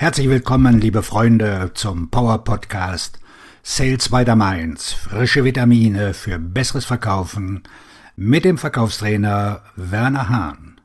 Herzlich willkommen, liebe Freunde, zum Power Podcast Sales by the Mainz. Frische Vitamine für besseres Verkaufen mit dem Verkaufstrainer Werner Hahn.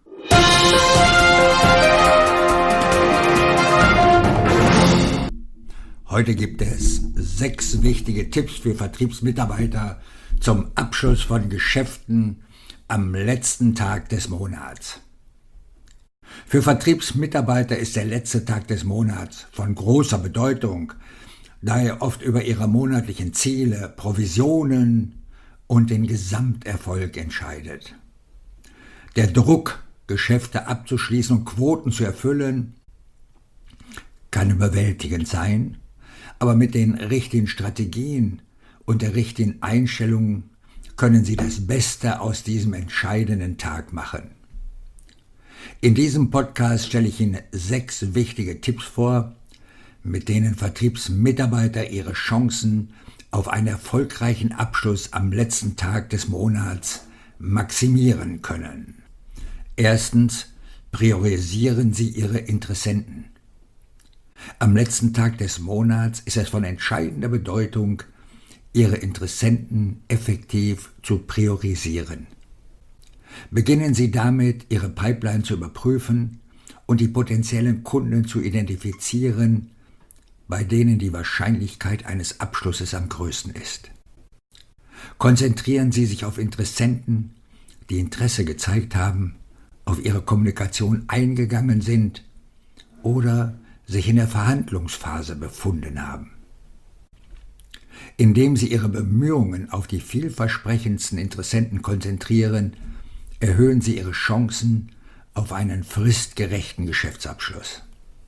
Heute gibt es 6 wichtige Tipps für Vertriebsmitarbeiter zum Abschluss von Geschäften am letzten Tag des Monats. Für Vertriebsmitarbeiter ist der letzte Tag des Monats von großer Bedeutung, da er oft über ihre monatlichen Ziele, Provisionen und den Gesamterfolg entscheidet. Der Druck, Geschäfte abzuschließen und Quoten zu erfüllen, kann überwältigend sein, aber mit den richtigen Strategien und der richtigen Einstellung können Sie das Beste aus diesem entscheidenden Tag machen. In diesem Podcast stelle ich Ihnen 6 wichtige Tipps vor, mit denen Vertriebsmitarbeiter ihre Chancen auf einen erfolgreichen Abschluss am letzten Tag des Monats maximieren können. Erstens, priorisieren Sie Ihre Interessenten. Am letzten Tag des Monats ist es von entscheidender Bedeutung, Ihre Interessenten effektiv zu priorisieren. Beginnen Sie damit, Ihre Pipeline zu überprüfen und die potenziellen Kunden zu identifizieren, bei denen die Wahrscheinlichkeit eines Abschlusses am größten ist. Konzentrieren Sie sich auf Interessenten, die Interesse gezeigt haben, auf Ihre Kommunikation eingegangen sind oder sich in der Verhandlungsphase befunden haben. Indem Sie Ihre Bemühungen auf die vielversprechendsten Interessenten konzentrieren, erhöhen Sie Ihre Chancen auf einen fristgerechten Geschäftsabschluss.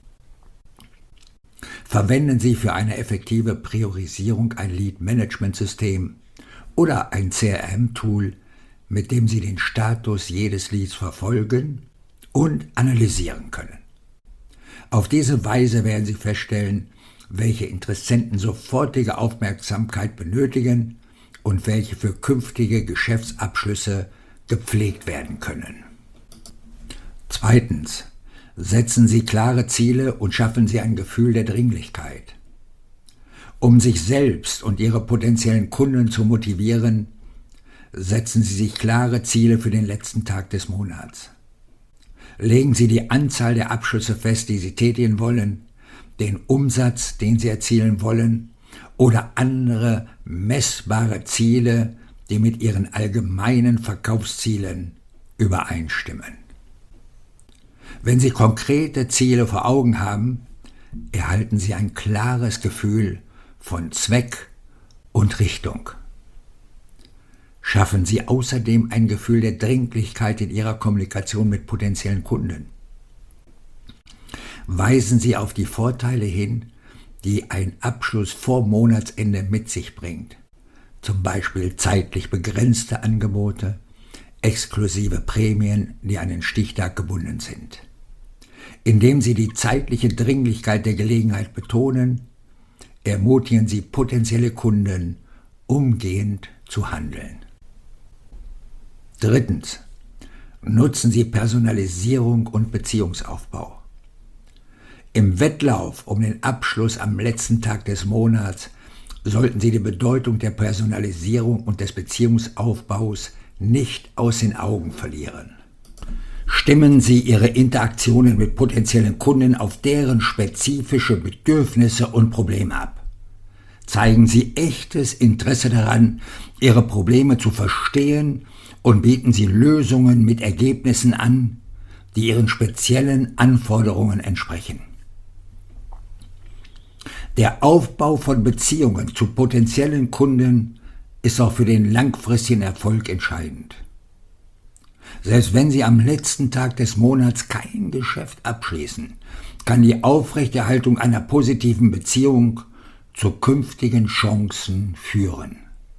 Verwenden Sie für eine effektive Priorisierung ein Lead-Management-System oder ein CRM-Tool, mit dem Sie den Status jedes Leads verfolgen und analysieren können. Auf diese Weise werden Sie feststellen, welche Interessenten sofortige Aufmerksamkeit benötigen und welche für künftige Geschäftsabschlüsse gepflegt werden können. Zweitens, setzen Sie klare Ziele und schaffen Sie ein Gefühl der Dringlichkeit. Um sich selbst und Ihre potenziellen Kunden zu motivieren, setzen Sie sich klare Ziele für den letzten Tag des Monats. Legen Sie die Anzahl der Abschlüsse fest, die Sie tätigen wollen, den Umsatz, den Sie erzielen wollen, oder andere messbare Ziele, die mit Ihren allgemeinen Verkaufszielen übereinstimmen. Wenn Sie konkrete Ziele vor Augen haben, erhalten Sie ein klares Gefühl von Zweck und Richtung. Schaffen Sie außerdem ein Gefühl der Dringlichkeit in Ihrer Kommunikation mit potenziellen Kunden. Weisen Sie auf die Vorteile hin, die ein Abschluss vor Monatsende mit sich bringt. Zum Beispiel zeitlich begrenzte Angebote, exklusive Prämien, die an den Stichtag gebunden sind. Indem Sie die zeitliche Dringlichkeit der Gelegenheit betonen, ermutigen Sie potenzielle Kunden, umgehend zu handeln. Drittens, nutzen Sie Personalisierung und Beziehungsaufbau. Im Wettlauf um den Abschluss am letzten Tag des Monats sollten Sie die Bedeutung der Personalisierung und des Beziehungsaufbaus nicht aus den Augen verlieren. Stimmen Sie Ihre Interaktionen mit potenziellen Kunden auf deren spezifische Bedürfnisse und Probleme ab. Zeigen Sie echtes Interesse daran, Ihre Probleme zu verstehen und bieten Sie Lösungen mit Ergebnissen an, die Ihren speziellen Anforderungen entsprechen. Der Aufbau von Beziehungen zu potenziellen Kunden ist auch für den langfristigen Erfolg entscheidend. Selbst wenn Sie am letzten Tag des Monats kein Geschäft abschließen, kann die Aufrechterhaltung einer positiven Beziehung zu künftigen Chancen führen.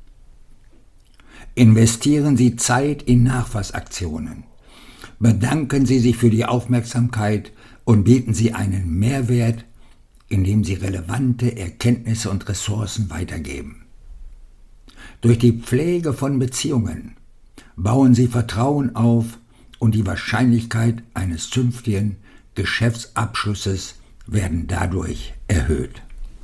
Investieren Sie Zeit in Nachfassaktionen. Bedanken Sie sich für die Aufmerksamkeit und bieten Sie einen Mehrwert, indem Sie relevante Erkenntnisse und Ressourcen weitergeben. Durch die Pflege von Beziehungen bauen Sie Vertrauen auf und die Wahrscheinlichkeit eines zünftigen Geschäftsabschlusses werden dadurch erhöht.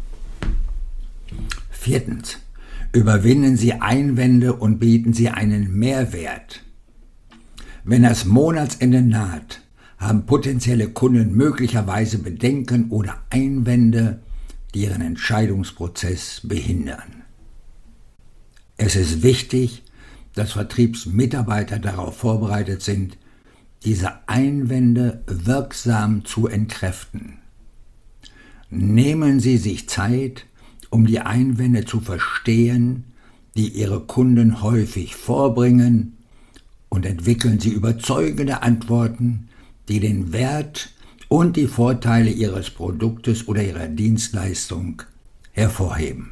4. Überwinden Sie Einwände und bieten Sie einen Mehrwert. Wenn das Monatsende naht, haben potenzielle Kunden möglicherweise Bedenken oder Einwände, die ihren Entscheidungsprozess behindern. Es ist wichtig, dass Vertriebsmitarbeiter darauf vorbereitet sind, diese Einwände wirksam zu entkräften. Nehmen Sie sich Zeit, um die Einwände zu verstehen, die Ihre Kunden häufig vorbringen, und entwickeln Sie überzeugende Antworten, die den Wert und die Vorteile Ihres Produktes oder Ihrer Dienstleistung hervorheben.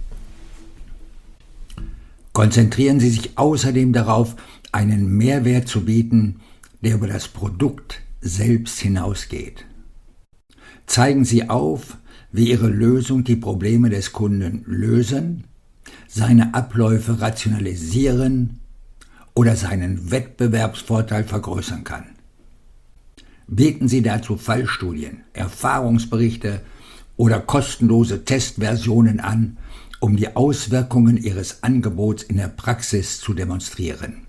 Konzentrieren Sie sich außerdem darauf, einen Mehrwert zu bieten, der über das Produkt selbst hinausgeht. Zeigen Sie auf, wie Ihre Lösung die Probleme des Kunden lösen, seine Abläufe rationalisieren oder seinen Wettbewerbsvorteil vergrößern kann. Bieten Sie dazu Fallstudien, Erfahrungsberichte oder kostenlose Testversionen an, um die Auswirkungen Ihres Angebots in der Praxis zu demonstrieren.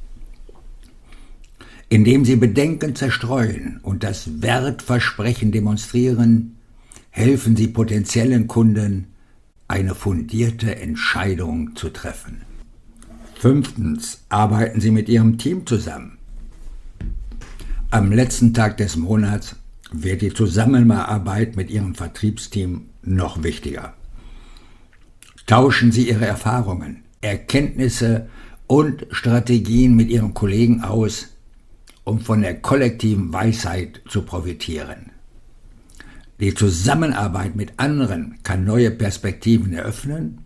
Indem Sie Bedenken zerstreuen und das Wertversprechen demonstrieren, helfen Sie potenziellen Kunden, eine fundierte Entscheidung zu treffen. 5. Arbeiten Sie mit Ihrem Team zusammen. Am letzten Tag des Monats wird die Zusammenarbeit mit Ihrem Vertriebsteam noch wichtiger. Tauschen Sie Ihre Erfahrungen, Erkenntnisse und Strategien mit Ihren Kollegen aus, um von der kollektiven Weisheit zu profitieren. Die Zusammenarbeit mit anderen kann neue Perspektiven eröffnen,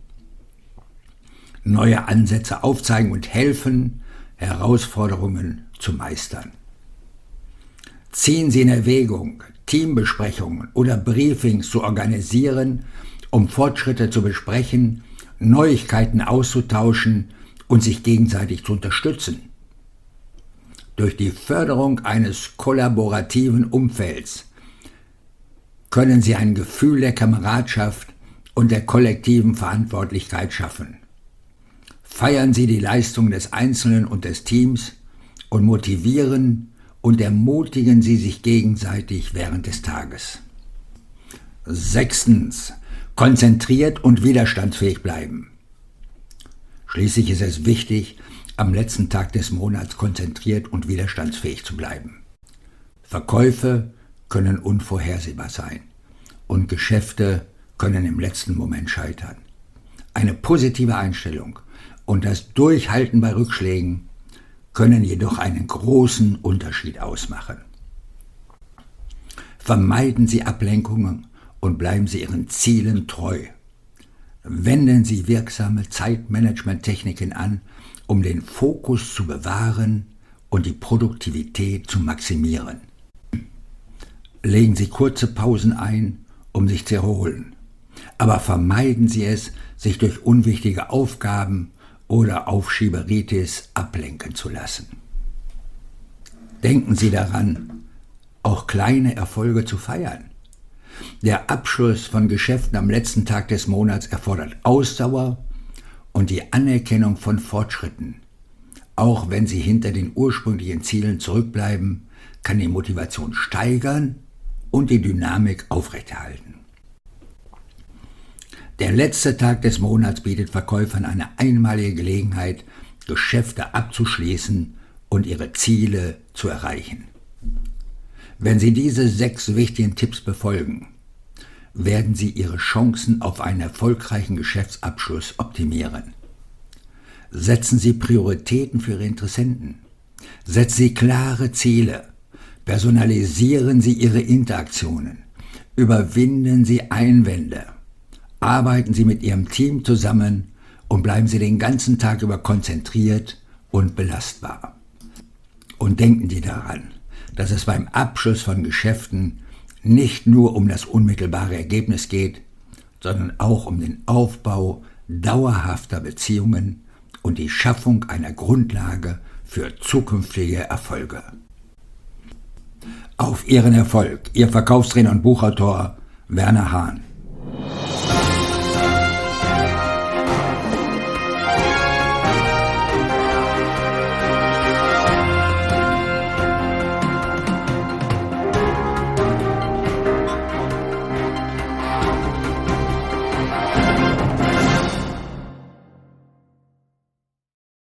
neue Ansätze aufzeigen und helfen, Herausforderungen zu meistern. Ziehen Sie in Erwägung, Teambesprechungen oder Briefings zu organisieren, um Fortschritte zu besprechen, Neuigkeiten auszutauschen und sich gegenseitig zu unterstützen. Durch die Förderung eines kollaborativen Umfelds können Sie ein Gefühl der Kameradschaft und der kollektiven Verantwortlichkeit schaffen. Feiern Sie die Leistung des Einzelnen und des Teams und motivieren und ermutigen Sie sich gegenseitig während des Tages. 6. Konzentriert und widerstandsfähig bleiben. Schließlich ist es wichtig, am letzten Tag des Monats konzentriert und widerstandsfähig zu bleiben. Verkäufe können unvorhersehbar sein und Geschäfte können im letzten Moment scheitern. Eine positive Einstellung und das Durchhalten bei Rückschlägen können jedoch einen großen Unterschied ausmachen. Vermeiden Sie Ablenkungen und bleiben Sie Ihren Zielen treu. Wenden Sie wirksame Zeitmanagement-Techniken an, um den Fokus zu bewahren und die Produktivität zu maximieren. Legen Sie kurze Pausen ein, um sich zu erholen, aber vermeiden Sie es, sich durch unwichtige Aufgaben oder Aufschieberitis ablenken zu lassen. Denken Sie daran, auch kleine Erfolge zu feiern. Der Abschluss von Geschäften am letzten Tag des Monats erfordert Ausdauer und die Anerkennung von Fortschritten. Auch wenn Sie hinter den ursprünglichen Zielen zurückbleiben, kann die Motivation steigern und die Dynamik aufrechterhalten. Der letzte Tag des Monats bietet Verkäufern eine einmalige Gelegenheit, Geschäfte abzuschließen und ihre Ziele zu erreichen. Wenn Sie diese 6 wichtigen Tipps befolgen, werden Sie Ihre Chancen auf einen erfolgreichen Geschäftsabschluss optimieren. Setzen Sie Prioritäten für Ihre Interessenten. Setzen Sie klare Ziele. Personalisieren Sie Ihre Interaktionen. Überwinden Sie Einwände. Arbeiten Sie mit Ihrem Team zusammen und bleiben Sie den ganzen Tag über konzentriert und belastbar. Und denken Sie daran, dass es beim Abschluss von Geschäften nicht nur um das unmittelbare Ergebnis geht, sondern auch um den Aufbau dauerhafter Beziehungen und die Schaffung einer Grundlage für zukünftige Erfolge. auf Ihren Erfolg. Ihr Verkaufstrainer und Buchautor Werner Hahn.